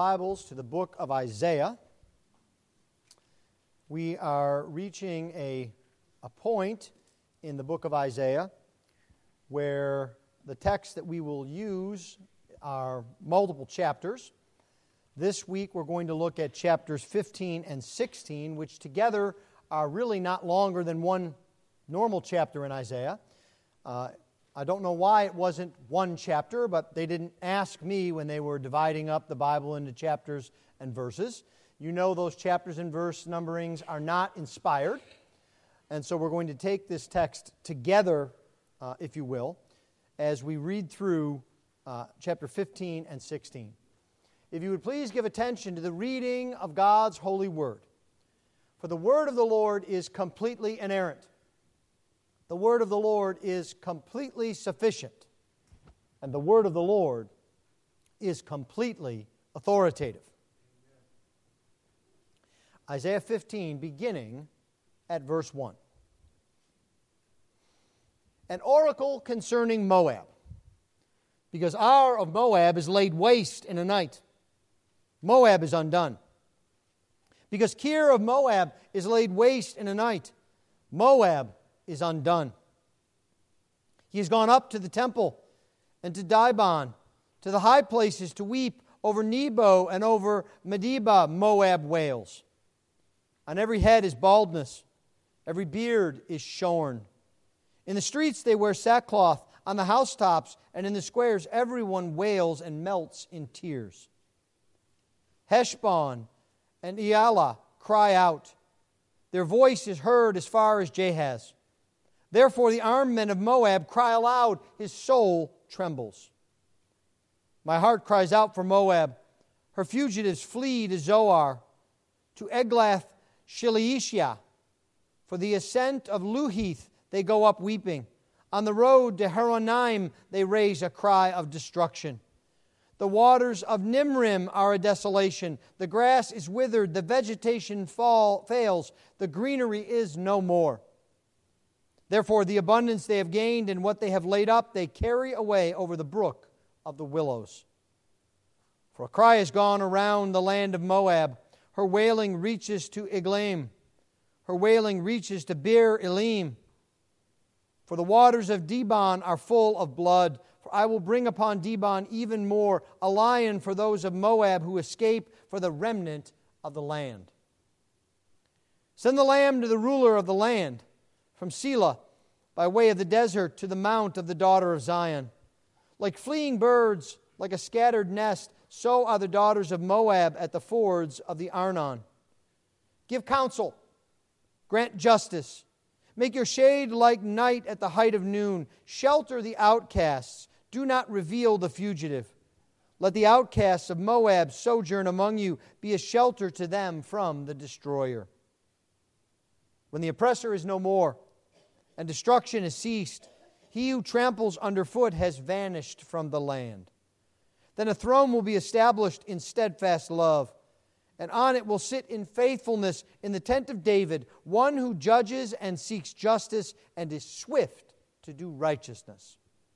Bibles to the book of Isaiah. We are reaching a point in the book of Isaiah where the text that we will use are multiple chapters. This week we're going to look at chapters 15 and 16, which together are really not longer than one normal chapter in Isaiah. I don't know why it wasn't one chapter, but they didn't ask me when they were dividing up the Bible into chapters and verses. You know those chapters and verse numberings are not inspired. And so we're going to take this text together, if you will, as we read through chapter 15 and 16. If you would please give attention to the reading of God's holy word. For the word of the Lord is completely inerrant. The word of the Lord is completely sufficient. And the word of the Lord is completely authoritative. Isaiah 15, beginning at verse 1. An oracle concerning Moab. Because Ar of Moab is laid waste in a night. Moab is undone. Because Kir of Moab is laid waste in a night. Moab is undone. He has gone up to the temple and to Dibon, to the high places to weep over Nebo and over Medeba. Moab wails. On every head is baldness, every beard is shorn. In the streets they wear sackcloth, on the housetops and in the squares everyone wails and melts in tears. Heshbon and Elah cry out. Their voice is heard as far as Jahaz. Therefore the armed men of Moab cry aloud, his soul trembles. My heart cries out for Moab. Her fugitives flee to Zoar, to Eglath-Shalishiah. For the ascent of Luhith they go up weeping. On the road to Horonaim they raise a cry of destruction. The waters of Nimrim are a desolation. The grass is withered, the vegetation fails, the greenery is no more. Therefore, the abundance they have gained and what they have laid up, they carry away over the brook of the willows. For a cry has gone around the land of Moab. Her wailing reaches to Eglaim. Her wailing reaches to Beer Elim. For the waters of Dibon are full of blood. For I will bring upon Dibon even more, a lion for those of Moab who escape, for the remnant of the land. Send the lamb to the ruler of the land, from Selah, by way of the desert, to the mount of the daughter of Zion. Like fleeing birds, like a scattered nest, so are the daughters of Moab at the fords of the Arnon. Give counsel, grant justice. Make your shade like night at the height of noon. Shelter the outcasts. Do not reveal the fugitive. Let the outcasts of Moab sojourn among you. Be a shelter to them from the destroyer. When the oppressor is no more, and destruction has ceased, he who tramples underfoot has vanished from the land. Then a throne will be established in steadfast love, and on it will sit in faithfulness in the tent of David, one who judges and seeks justice and is swift to do righteousness.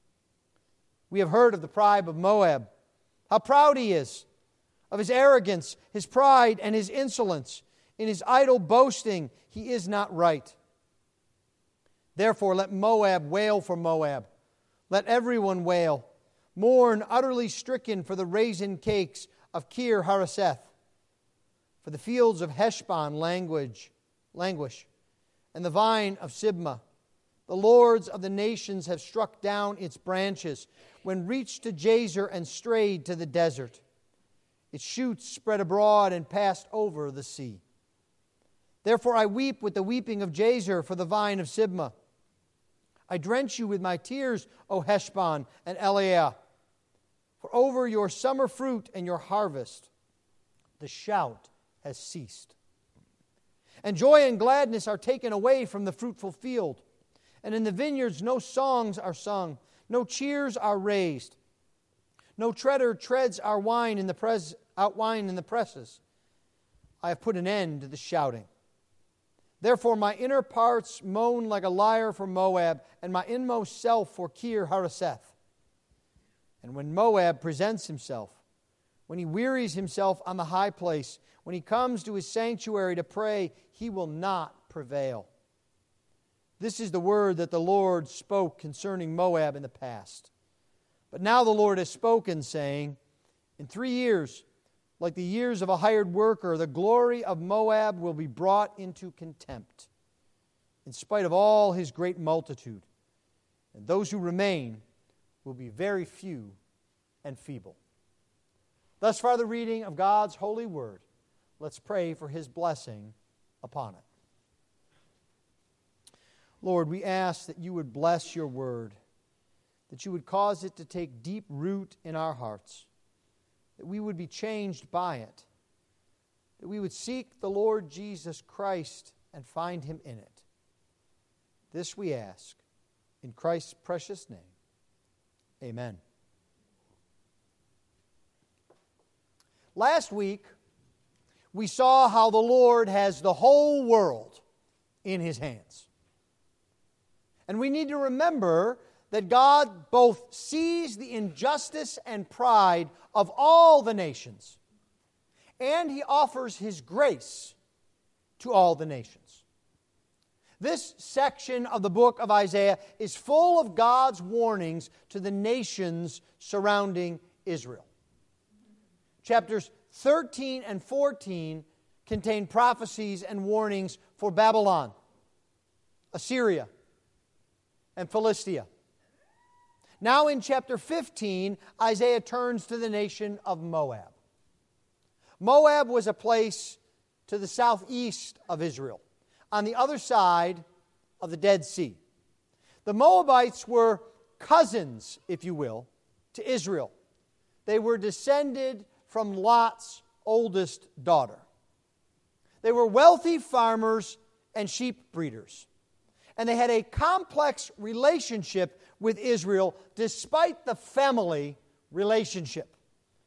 We have heard of the pride of Moab, how proud he is, of his arrogance, his pride, and his insolence. In his idle boasting, he is not right. Therefore, let Moab wail for Moab. Let everyone wail. Mourn, utterly stricken, for the raisin cakes of Kir Hareseth. For the fields of Heshbon languish, and the vine of Sibmah. The lords of the nations have struck down its branches, when reached to Jazer and strayed to the desert. Its shoots spread abroad and passed over the sea. Therefore I weep with the weeping of Jazer for the vine of Sibmah. I drench you with my tears, O Heshbon and Eleah. For over your summer fruit and your harvest, the shout has ceased. And joy and gladness are taken away from the fruitful field. And in the vineyards no songs are sung, no cheers are raised. No treader treads our wine in the presses. I have put an end to the shouting. Therefore my inner parts moan like a lyre for Moab, and my inmost self for Kir Hareseth. And when Moab presents himself, When he wearies himself on the high place, when he comes to his sanctuary to pray, he will not prevail. This is the word that the Lord spoke concerning Moab in the past. But now the Lord has spoken, saying, in 3 years, like the years of a hired worker, the glory of Moab will be brought into contempt, in spite of all his great multitude. And those who remain will be very few and feeble. Thus far the reading of God's holy word. Let's pray for his blessing upon it. Lord, we ask that you would bless your word, that you would cause it to take deep root in our hearts, that we would be changed by it, that we would seek the Lord Jesus Christ and find him in it. This we ask in Christ's precious name. Amen. Last week, we saw how the Lord has the whole world in his hands. And we need to remember that God both sees the injustice and pride of all the nations, and he offers his grace to all the nations. This section of the book of Isaiah is full of God's warnings to the nations surrounding Israel. Chapters 13 and 14 contain prophecies and warnings for Babylon, Assyria, and Philistia. Now in chapter 15, Isaiah turns to the nation of Moab. Moab was a place to the southeast of Israel, on the other side of the Dead Sea. The Moabites were cousins, if you will, to Israel. They were descended from Lot's oldest daughter. They were wealthy farmers and sheep breeders. And they had a complex relationship with Israel despite the family relationship.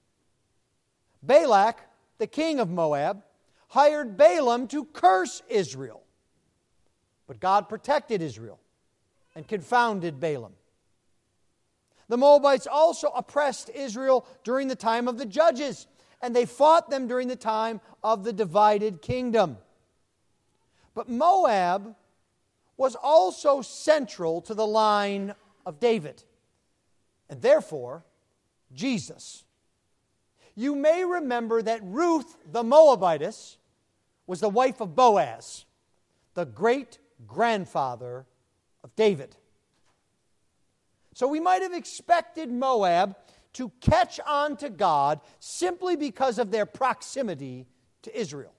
Balak, the king of Moab, hired Balaam to curse Israel. But God protected Israel and confounded Balaam. The Moabites also oppressed Israel during the time of the judges, and they fought them during the time of the divided kingdom. But Moab was also central to the line of David, and therefore Jesus. You may remember that Ruth the Moabitess was the wife of Boaz, the great-grandfather of David. So we might have expected Moab to catch on to God simply because of their proximity to Israel.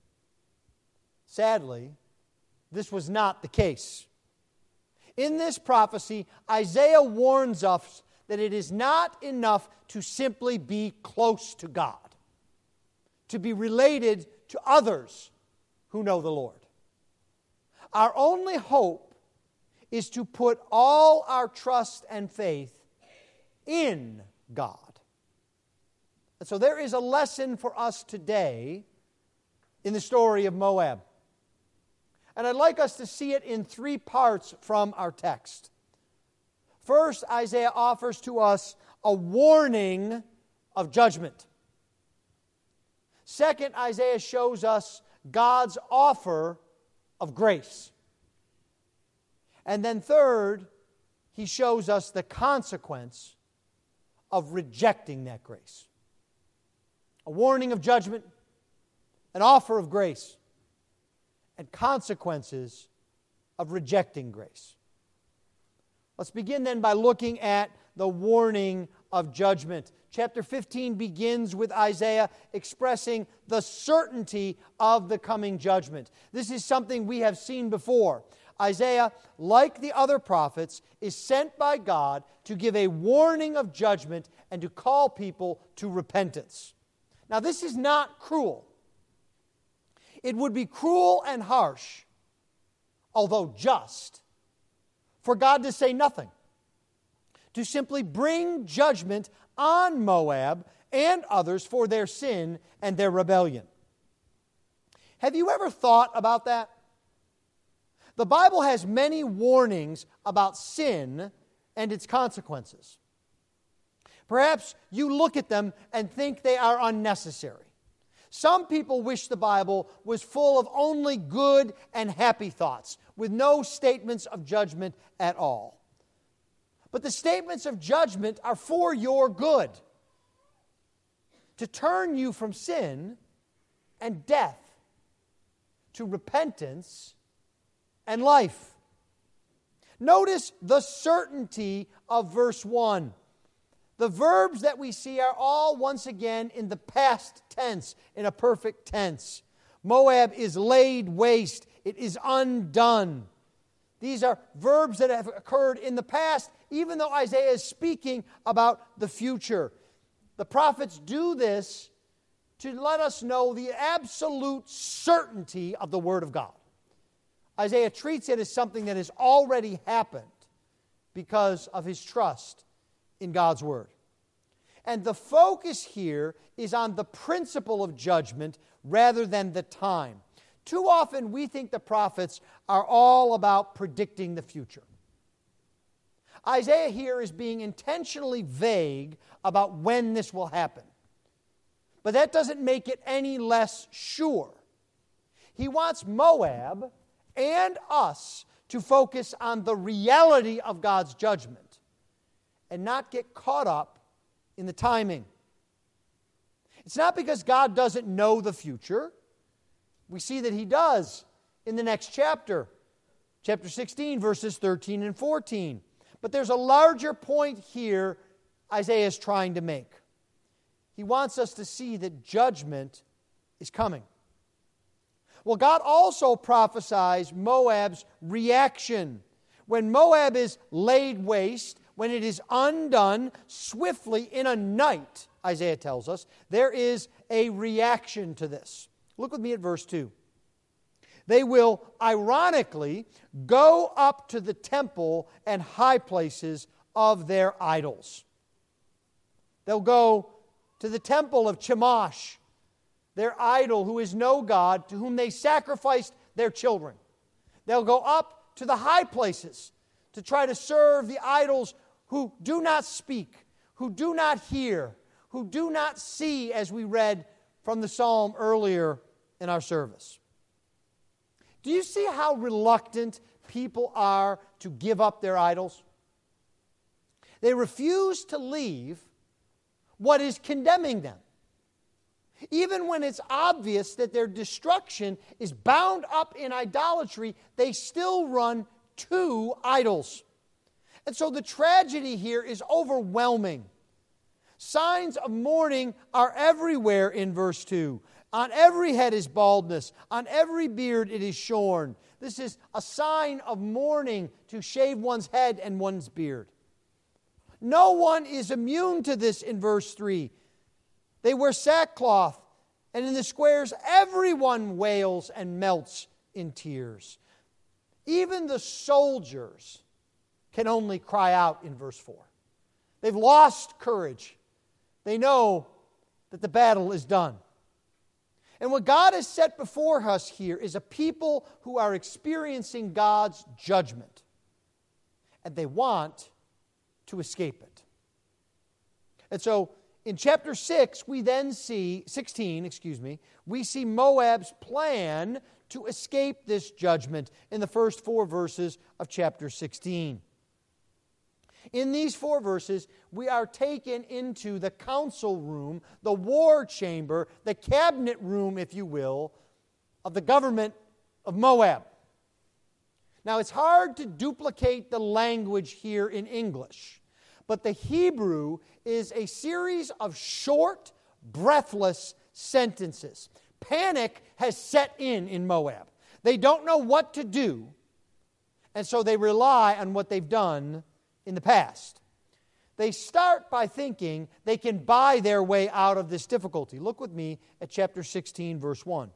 Sadly, this was not the case. In this prophecy, Isaiah warns us that it is not enough to simply be close to God, to be related to others who know the Lord. Our only hope is to put all our trust and faith in God. And so there is a lesson for us today in the story of Moab. And I'd like us to see it in 3 parts from our text. First, Isaiah offers to us a warning of judgment. Second, Isaiah shows us God's offer of grace. And then third, he shows us the consequence of rejecting that grace. A warning of judgment, an offer of grace, and consequences of rejecting grace. Let's begin then by looking at the warning of judgment. Chapter 15 begins with Isaiah expressing the certainty of the coming judgment. This is something we have seen before. Isaiah, like the other prophets, is sent by God to give a warning of judgment and to call people to repentance. Now, this is not cruel. It would be cruel and harsh, although just, for God to say nothing, to simply bring judgment on Moab and others for their sin and their rebellion. Have you ever thought about that? The Bible has many warnings about sin and its consequences. Perhaps you look at them and think they are unnecessary. Some people wish the Bible was full of only good and happy thoughts, with no statements of judgment at all. But the statements of judgment are for your good, to turn you from sin and death to repentance and life. Notice the certainty of verse 1. The verbs that we see are all once again in the past tense, in a perfect tense. Moab is laid waste. It is undone. These are verbs that have occurred in the past, even though Isaiah is speaking about the future. The prophets do this to let us know the absolute certainty of the Word of God. Isaiah treats it as something that has already happened because of his trust in God's Word. And the focus here is on the principle of judgment rather than the time. Too often we think the prophets are all about predicting the future. Isaiah here is being intentionally vague about when this will happen. But that doesn't make it any less sure. He wants Moab and us to focus on the reality of God's judgment and not get caught up in the timing. It's not because God doesn't know the future. We see that He does in the next chapter, chapter 16, verses 13 and 14. But there's a larger point here Isaiah is trying to make. He wants us to see that judgment is coming. Well, God also prophesies Moab's reaction. When Moab is laid waste, when it is undone swiftly in a night, Isaiah tells us, there is a reaction to this. Look with me at verse 2. They will, ironically, go up to the temple and high places of their idols. They'll go to the temple of Chemosh, their idol who is no God, to whom they sacrificed their children. They'll go up to the high places to try to serve the idols who do not speak, who do not hear, who do not see, as we read from the psalm earlier in our service. Do you see how reluctant people are to give up their idols? They refuse to leave what is condemning them. Even when it's obvious that their destruction is bound up in idolatry, they still run to idols. And so the tragedy here is overwhelming. Signs of mourning are everywhere in verse 2. On every head is baldness. On every beard it is shorn. This is a sign of mourning to shave one's head and one's beard. No one is immune to this in verse 3. They wear sackcloth, and in the squares everyone wails and melts in tears. Even the soldiers can only cry out in verse 4. They've lost courage. They know that the battle is done. And what God has set before us here is a people who are experiencing God's judgment. And they want to escape it. And so in chapter 16, we see Moab's plan to escape this judgment in the first 4 verses of chapter 16. In these 4 verses, we are taken into the council room, the war chamber, the cabinet room, if you will, of the government of Moab. Now, it's hard to duplicate the language here in English, but the Hebrew is a series of short, breathless sentences. Panic has set in Moab. They don't know what to do, and so they rely on what they've done in the past. They start by thinking they can buy their way out of this difficulty. Look with me at chapter 16, verse 1.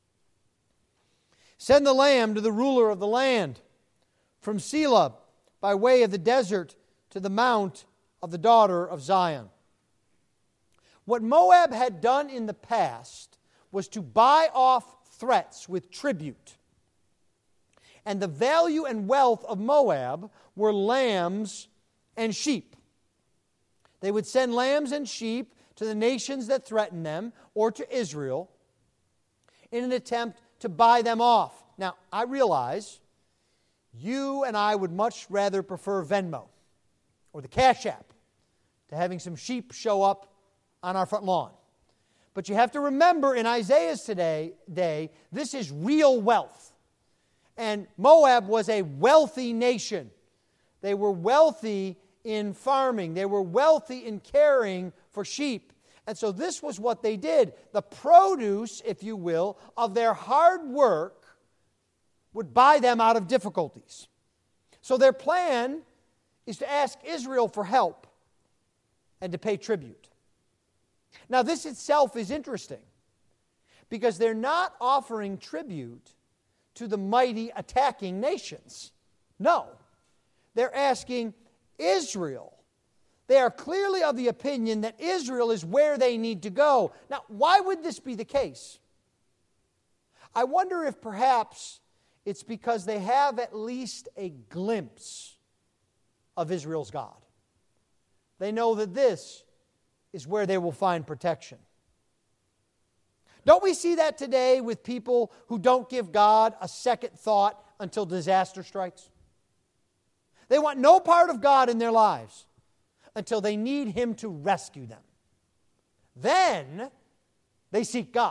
Send the lamb to the ruler of the land, from Selah by way of the desert to the mount of the daughter of Zion. What Moab had done in the past was to buy off threats with tribute. And the value and wealth of Moab were lambs and sheep. They would send lambs and sheep to the nations that threatened them or to Israel in an attempt to buy them off. Now, I realize you and I would much rather prefer Venmo or the Cash App to having some sheep show up on our front lawn. But you have to remember, in Isaiah's day, this is real wealth. And Moab was a wealthy nation. They were wealthy in farming. They were wealthy in caring for sheep. And so this was what they did. The produce, if you will, of their hard work would buy them out of difficulties. So their plan is to ask Israel for help and to pay tribute. Now, this itself is interesting because they're not offering tribute to the mighty attacking nations. No, they're asking Israel. They are clearly of the opinion that Israel is where they need to go. Now, why would this be the case? I wonder if perhaps it's because they have at least a glimpse of Israel's God. They know that this is where they will find protection. Don't we see that today with people who don't give God a second thought until disaster strikes? They want no part of God in their lives until they need Him to rescue them. Then they seek God.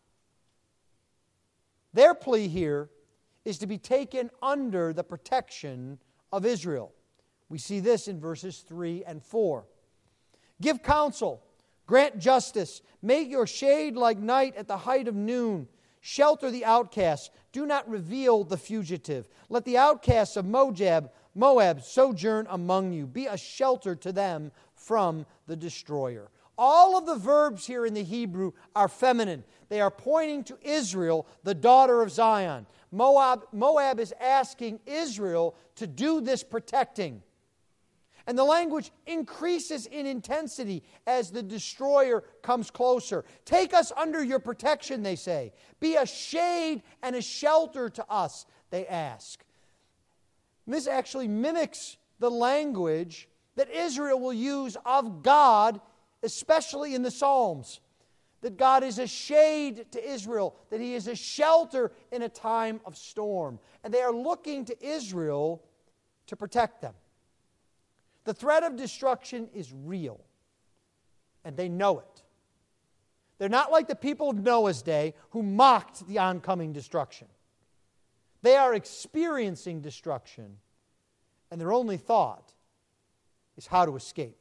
Their plea here is to be taken under the protection of Israel. We see this in verses 3 and 4. Give counsel, grant justice, make your shade like night at the height of noon. Shelter the outcasts, do not reveal the fugitive. Let the outcasts of Moab sojourn among you. Be a shelter to them from the destroyer. All of the verbs here in the Hebrew are feminine. They are pointing to Israel, the daughter of Zion. Moab is asking Israel to do this protecting. And the language increases in intensity as the destroyer comes closer. Take us under your protection, they say. Be a shade and a shelter to us, they ask. This actually mimics the language that Israel will use of God, especially in the Psalms. That God is a shade to Israel, that He is a shelter in a time of storm. And they are looking to Israel to protect them. The threat of destruction is real, and they know it. They're not like the people of Noah's day who mocked the oncoming destruction. They are experiencing destruction, and their only thought is how to escape.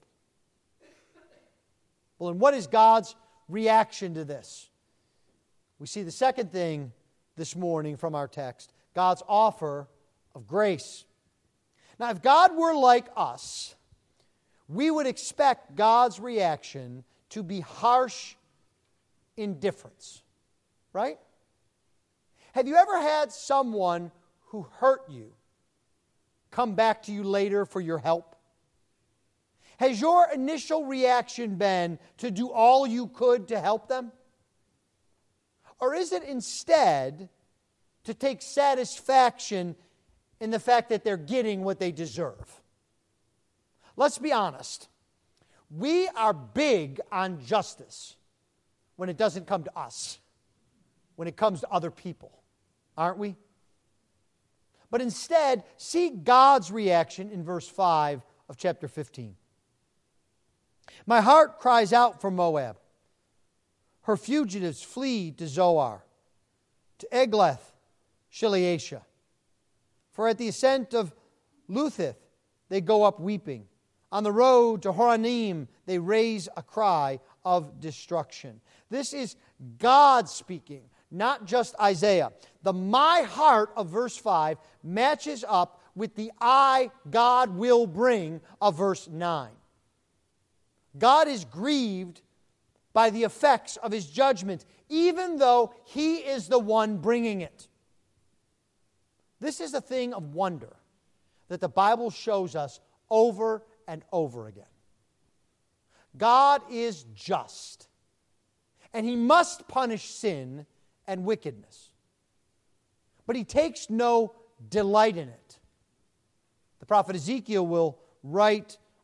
Well, and what is God's reaction to this? We see the second thing this morning from our text, God's offer of grace. Now, if God were like us, we would expect God's reaction to be harsh indifference, right? Have you ever had someone who hurt you come back to you later for your help? Has your initial reaction been to do all you could to help them? Or is it instead to take satisfaction in the fact that they're getting what they deserve? Let's be honest. We are big on justice when it doesn't come to us, when it comes to other people, aren't we? But instead, see God's reaction in verse 5 of chapter 15. My heart cries out for Moab. Her fugitives flee to Zoar, to Eglath-Shaliasha. For at the ascent of Luthith they go up weeping. On the road to Horonaim they raise a cry of destruction. This is God speaking, not just Isaiah. The my heart of verse 5 matches up with the I, God will bring of verse 9. God is grieved by the effects of His judgment, even though He is the one bringing it. This is a thing of wonder that the Bible shows us over and over again. God is just, and He must punish sin and wickedness. But He takes no delight in it. The prophet Ezekiel will write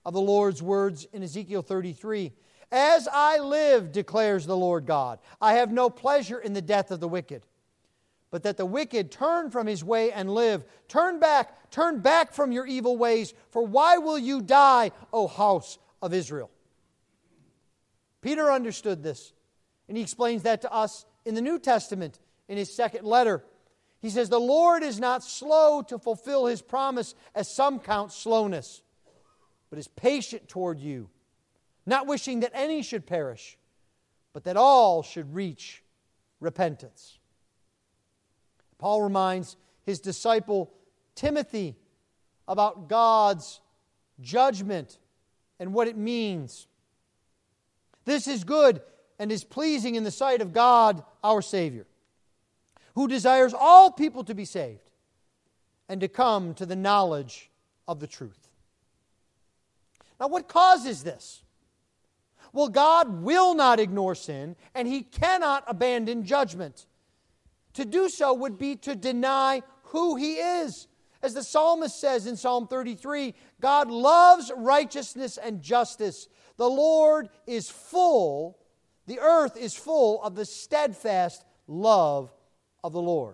of the Lord's words in Ezekiel 33. As I live, declares the Lord God, I have no pleasure in the death of the wicked, but that the wicked turn from his way and live. Turn back from your evil ways, for why will you die, O house of Israel? Peter understood this, and he explains that to us in the New Testament in his second letter. He says, the Lord is not slow to fulfill His promise, as some count slowness, but is patient toward you, not wishing that any should perish, but that all should reach repentance. Paul reminds his disciple Timothy about God's judgment and what it means. This is good and is pleasing in the sight of God, our Savior, who desires all people to be saved and to come to the knowledge of the truth. Now, what causes this? Well, God will not ignore sin, and He cannot abandon judgment. To do so would be to deny who He is. As the psalmist says in Psalm 33, God loves righteousness and justice. The Lord is full, the earth is full of the steadfast love of the Lord.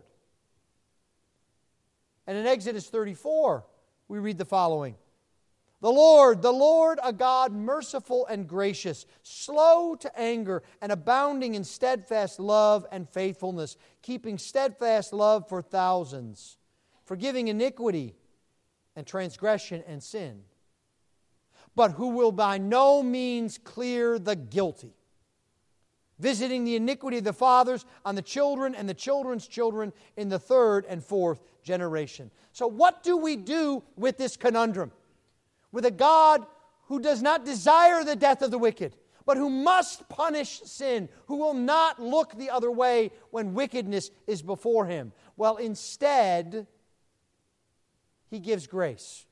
And in Exodus 34, we read the following. The Lord, a God merciful and gracious, slow to anger and abounding in steadfast love and faithfulness, keeping steadfast love for thousands, forgiving iniquity and transgression and sin, but who will by no means clear the guilty, visiting the iniquity of the fathers on the children and the children's children in the third and fourth generation. So what do we do with this conundrum? With a God who does not desire the death of the wicked, but who must punish sin, who will not look the other way when wickedness is before Him. Well, instead, He gives grace.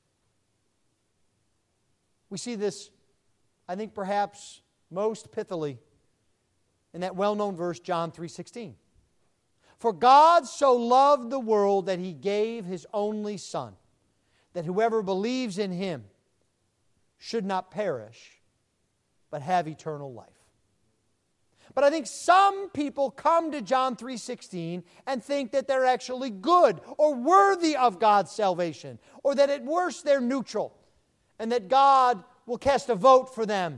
We see this, I think perhaps most pithily, in that well-known verse, John 3:16. For God so loved the world that He gave His only Son, that whoever believes in Him should not perish, but have eternal life. But I think some people come to John 3:16 and think that they're actually good or worthy of God's salvation, or that at worst they're neutral, and that God will cast a vote for them.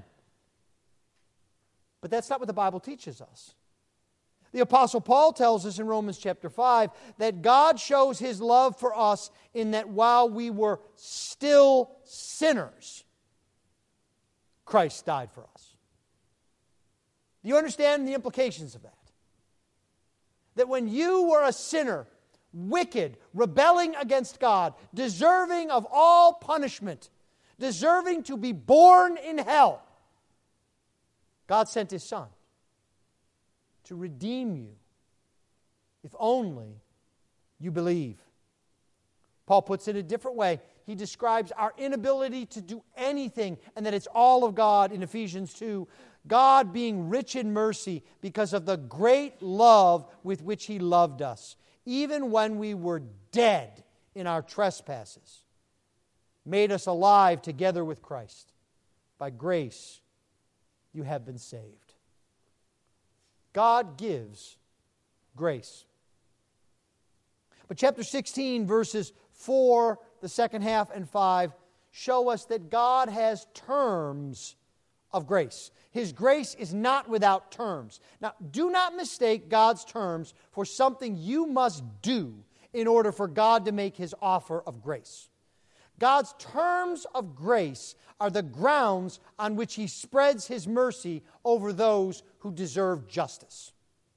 But that's not what the Bible teaches us. The Apostle Paul tells us in Romans chapter 5 that God shows His love for us in that while we were still sinners, Christ died for us. Do you understand the implications of that? That when you were a sinner, wicked, rebelling against God, deserving of all punishment, deserving to be born in hell, God sent His Son to redeem you, if only you believe. Paul puts it a different way. He describes our inability to do anything, and that it's all of God in Ephesians 2. God being rich in mercy because of the great love with which He loved us, even when we were dead in our trespasses, made us alive together with Christ. By grace, you have been saved. God gives grace. But chapter 16, verses 4, the second half, and 5 show us that God has terms of grace. His grace is not without terms. Now, do not mistake God's terms for something you must do in order for God to make His offer of grace. God's terms of grace are the grounds on which He spreads His mercy over those who deserve justice.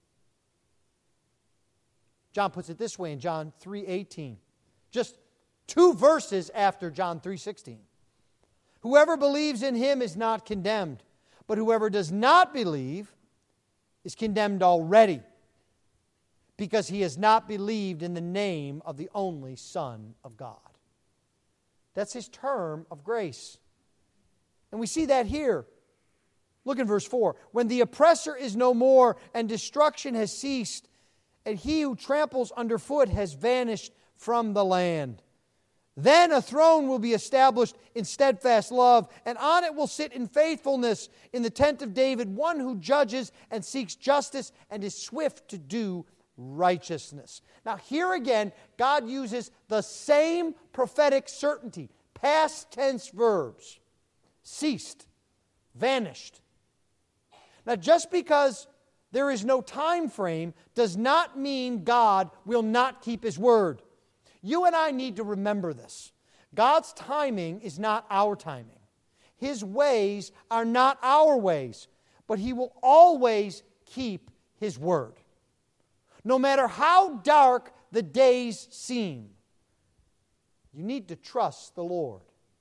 John puts it this way in John 3:18, just 2 verses after John 3:16. Whoever believes in Him is not condemned, but whoever does not believe is condemned already, because he has not believed in the name of the only Son of God. That's His term of grace. And we see that here. Look in verse 4. When the oppressor is no more and destruction has ceased, and he who tramples underfoot has vanished from the land. Then a throne will be established in steadfast love, and on it will sit in faithfulness in the tent of David, one who judges and seeks justice and is swift to do righteousness. Now here again, God uses the same prophetic certainty. Past tense verbs. Ceased. Vanished. Now just because there is no time frame does not mean God will not keep His word. You and I need to remember this. God's timing is not our timing. His ways are not our ways, but He will always keep His word. No matter how dark the days seem, you need to trust the Lord.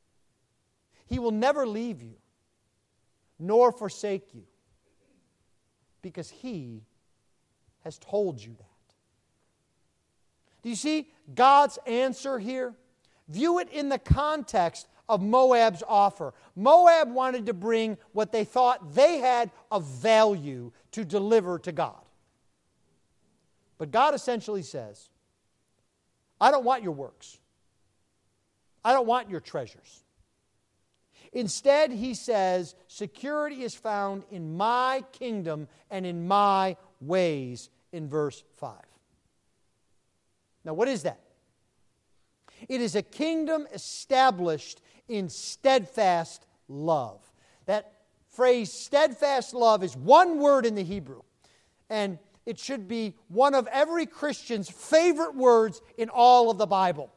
He will never leave you, nor forsake you, because He has told you that. Do you see God's answer here? View it in the context of Moab's offer. Moab wanted to bring what they thought they had of value to deliver to God. But God essentially says, I don't want your works. I don't want your treasures. Instead, He says, security is found in my kingdom and in my ways in verse 5. Now, what is that? It is a kingdom established in steadfast love. That phrase, steadfast love, is one word in the Hebrew. And it should be one of every Christian's favorite words in all of the Bible.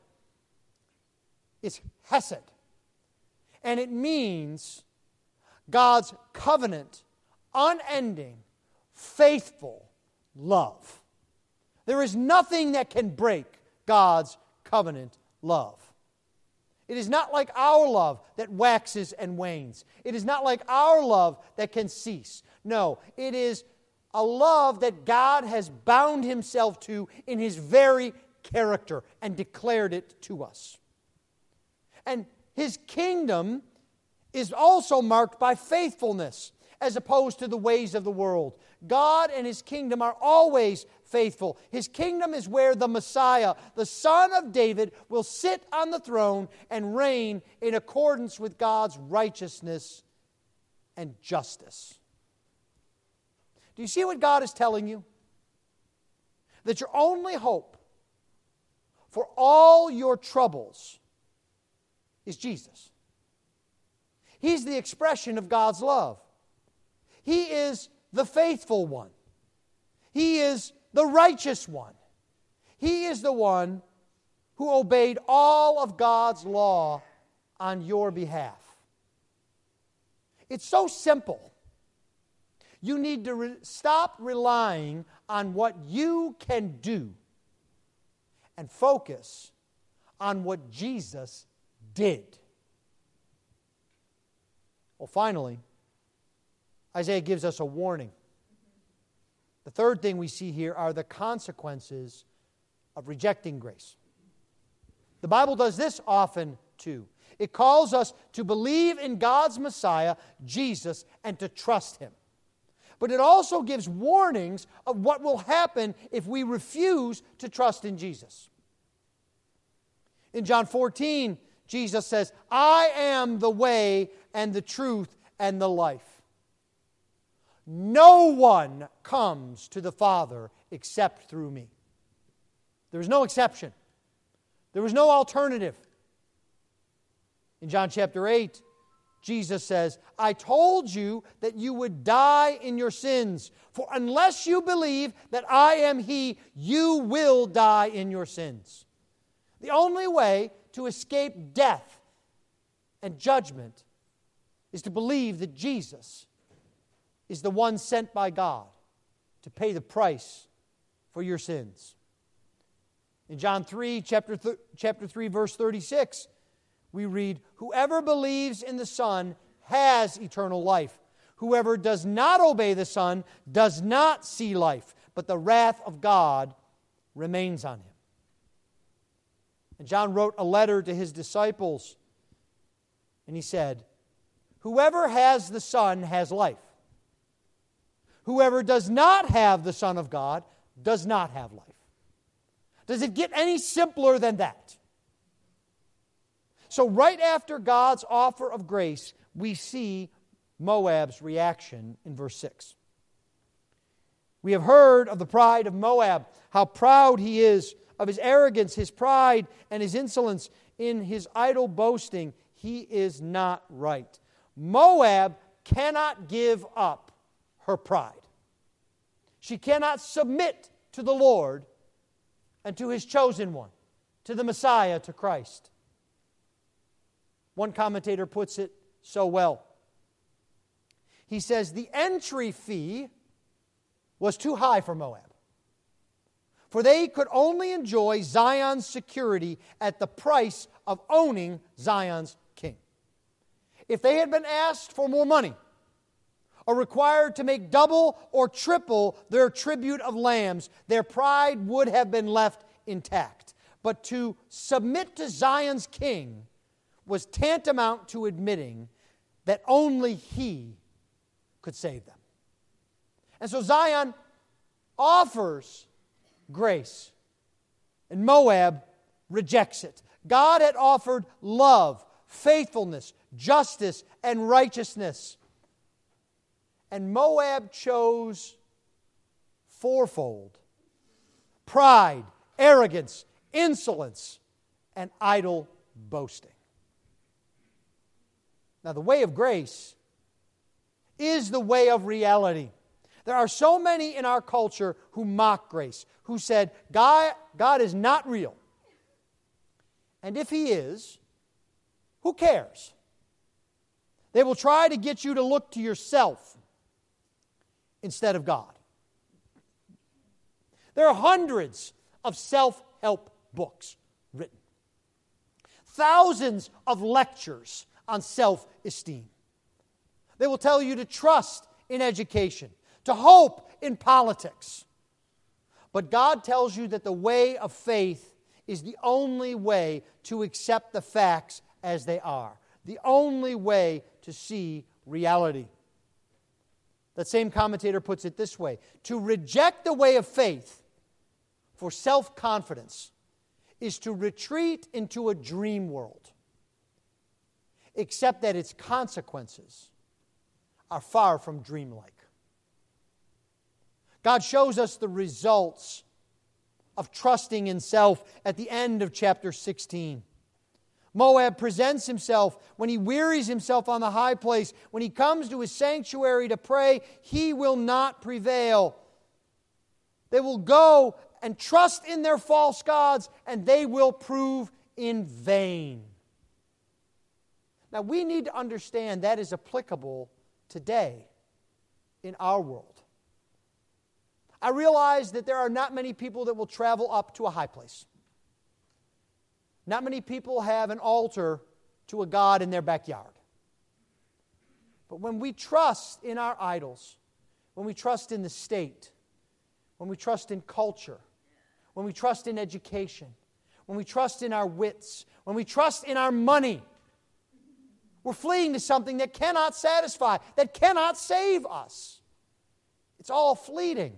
It's hesed. And it means God's covenant, unending, faithful love. There is nothing that can break God's covenant love. It is not like our love that waxes and wanes. It is not like our love that can cease. No, it is a love that God has bound Himself to in His very character and declared it to us. And His kingdom is also marked by faithfulness as opposed to the ways of the world. God and His kingdom are always faithful. His kingdom is where the Messiah, the Son of David, will sit on the throne and reign in accordance with God's righteousness and justice. Do you see what God is telling you? That your only hope for all your troubles is Jesus. He's the expression of God's love. He is the faithful one. He is the righteous one. He is the one who obeyed all of God's law on your behalf. It's so simple. You need to stop relying on what you can do and focus on what Jesus did. Well, finally, Isaiah gives us a warning. The third thing we see here are the consequences of rejecting grace. The Bible does this often too. It calls us to believe in God's Messiah, Jesus, and to trust Him. But it also gives warnings of what will happen if we refuse to trust in Jesus. In John 14, Jesus says, I am the way and the truth and the life. No one comes to the Father except through me. There is no exception. There was no alternative. In John chapter 8, Jesus says, I told you that you would die in your sins, for unless you believe that I am He, you will die in your sins. The only way to escape death and judgment is to believe that Jesus is the one sent by God to pay the price for your sins. In John 3, chapter 3, verse 36, we read, whoever believes in the Son has eternal life. Whoever does not obey the Son does not see life, but the wrath of God remains on him. And John wrote a letter to his disciples, and he said, whoever has the Son has life. Whoever does not have the Son of God does not have life. Does it get any simpler than that? So right after God's offer of grace, we see Moab's reaction in verse 6. We have heard of the pride of Moab, how proud he is, of his arrogance, his pride, and his insolence in his idle boasting. He is not right. Moab cannot give up her pride. She cannot submit to the Lord and to His chosen one, to the Messiah, to Christ. One commentator puts it so well. He says, the entry fee was too high for Moab, for they could only enjoy Zion's security at the price of owning Zion's king. If they had been asked for more money, or required to make double or triple their tribute of lambs, their pride would have been left intact. But to submit to Zion's king was tantamount to admitting that only He could save them. And so Zion offers grace, and Moab rejects it. God had offered love, faithfulness, justice, and righteousness. And Moab chose fourfold: pride, arrogance, insolence, and idle boasting. Now, the way of grace is the way of reality. There are so many in our culture who mock grace, who said, God is not real. And if He is, who cares? They will try to get you to look to yourself instead of God. There are hundreds of self-help books written. Thousands of lectures on self-esteem. They will tell you to trust in education, to hope in politics. But God tells you that the way of faith is the only way to accept the facts as they are, the only way to see reality. That same commentator puts it this way: to reject the way of faith for self-confidence is to retreat into a dream world, except that its consequences are far from dreamlike. God shows us the results of trusting in self at the end of chapter 16. Moab presents himself when he wearies himself on the high place. When he comes to his sanctuary to pray, he will not prevail. They will go and trust in their false gods, and they will prove in vain. Now, we need to understand that is applicable today in our world. I realize that there are not many people that will travel up to a high place. Not many people have an altar to a god in their backyard. But when we trust in our idols, when we trust in the state, when we trust in culture, when we trust in education, when we trust in our wits, when we trust in our money, we're fleeing to something that cannot satisfy, that cannot save us. It's all fleeting.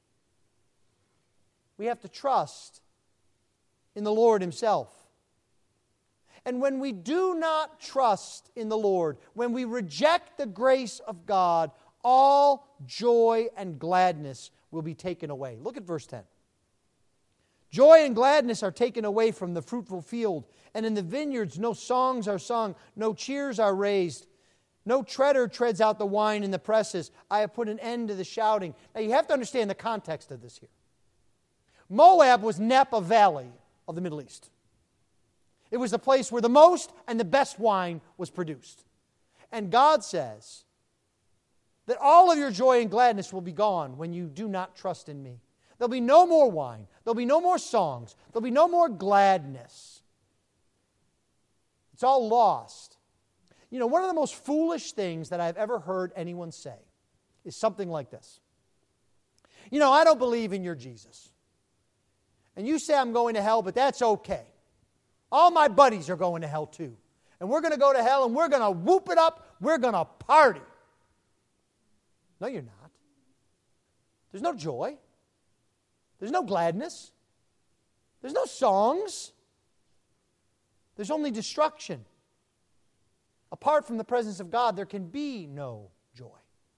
We have to trust in the Lord Himself. And when we do not trust in the Lord, when we reject the grace of God, all joy and gladness will be taken away. Look at verse 10. Joy and gladness are taken away from the fruitful field, and in the vineyards no songs are sung, no cheers are raised. No treader treads out the wine in the presses. I have put an end to the shouting. Now you have to understand the context of this here. Moab was Napa Valley of the Middle East. It was the place where the most and the best wine was produced. And God says that all of your joy and gladness will be gone when you do not trust in me. There'll be no more wine. There'll be no more songs. There'll be no more gladness. It's all lost. You know, one of the most foolish things that I've ever heard anyone say is something like this. You know, I don't believe in your Jesus. And you say I'm going to hell, but that's okay. All my buddies are going to hell too. And we're going to go to hell and we're going to whoop it up. We're going to party. No, you're not. There's no joy. There's no gladness. There's no songs. There's only destruction. Apart from the presence of God, there can be no joy.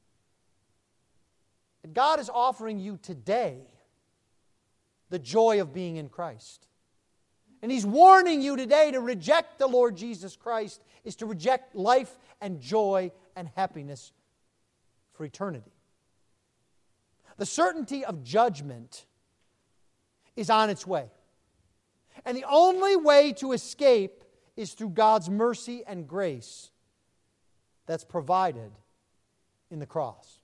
And God is offering you today the joy of being in Christ. And He's warning you today to reject the Lord Jesus Christ is to reject life and joy and happiness for eternity. The certainty of judgment is on its way. And the only way to escape is through God's mercy and grace that's provided in the cross.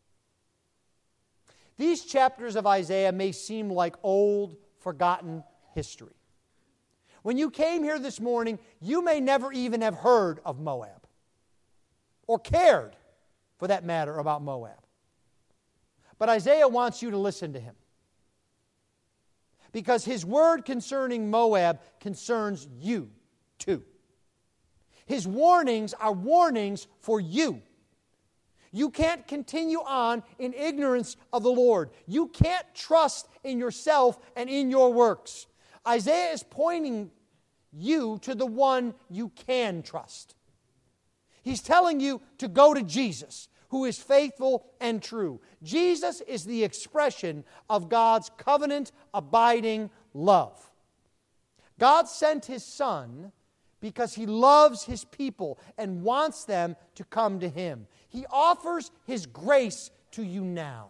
These chapters of Isaiah may seem like old, forgotten history. When you came here this morning, you may never even have heard of Moab, or cared, for that matter, about Moab. But Isaiah wants you to listen to him, because his word concerning Moab concerns you too. His warnings are warnings for you. You can't continue on in ignorance of the Lord. You can't trust in yourself and in your works. Isaiah is pointing you to the one you can trust. He's telling you to go to Jesus, who is faithful and true. Jesus is the expression of God's covenant-abiding love. God sent His Son because He loves His people and wants them to come to Him. He offers His grace to you now.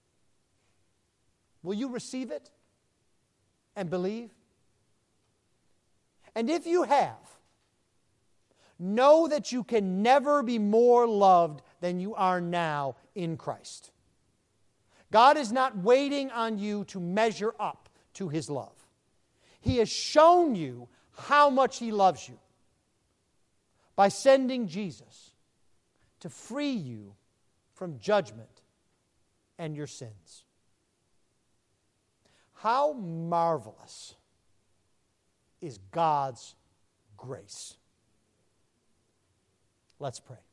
Will you receive it and believe? And if you have, know that you can never be more loved than you are now in Christ. God is not waiting on you to measure up to His love. He has shown you how much He loves you by sending Jesus to free you from judgment and your sins. How marvelous is God's grace. Let's pray.